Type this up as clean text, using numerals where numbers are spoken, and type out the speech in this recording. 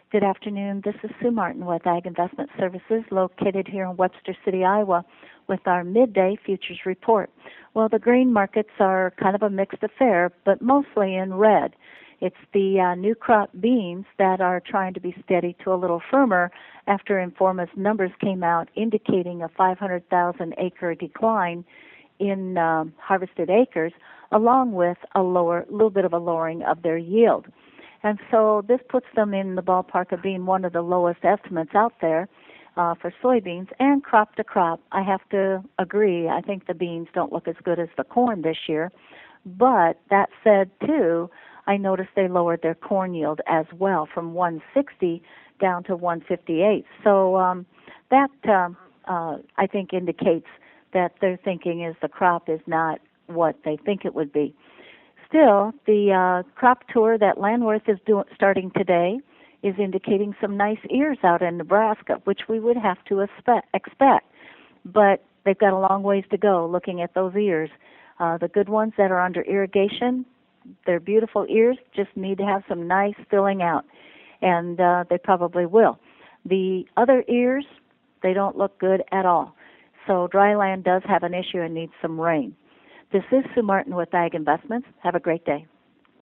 Good afternoon. This is Sue Martin with Ag Investment Services located here in Webster City, Iowa with our midday futures report. Well, the grain markets are kind of a mixed affair, but mostly in red. It's the new crop beans that are trying to be steady to a little firmer after Informa's numbers came out indicating a 500,000 acre decline in harvested acres, along with a little bit of a lowering of their yield. And so this puts them in the ballpark of being one of the lowest estimates out there for soybeans. And crop to crop, I have to agree, I think the beans don't look as good as the corn this year. But that said, too, I noticed they lowered their corn yield as well from 160 down to 158. So that, I think, indicates that their thinking is the crop is not what they think it would be. Still, the crop tour that Landworth is starting today is indicating some nice ears out in Nebraska, which we would have to expect. But they've got a long ways to go looking at those ears. The good ones that are under irrigation, they're beautiful ears, just need to have some nice filling out, and they probably will. The other ears, they don't look good at all. So dry land does have an issue and needs some rain. This is Sue Martin with Ag Investments. Have a great day.